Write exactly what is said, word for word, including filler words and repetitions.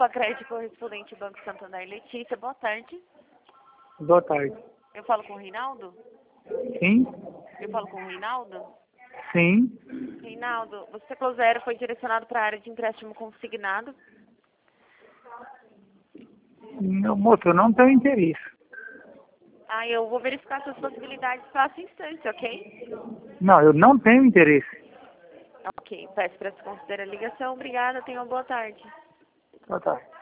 Facred, correspondente Banco Santander. Letícia, boa tarde. Boa tarde. Eu falo com o Reinaldo? Sim? Eu falo com o Reinaldo? Sim? Reinaldo, o Ciclo Zero foi direcionado para a área de empréstimo consignado. Meu moço, eu não tenho interesse. Ah, eu vou verificar suas possibilidades passo a instante, ok? Não, eu não tenho interesse. Ok, peço para se considerar a ligação. Obrigada, tenha uma boa tarde. Boa tarde.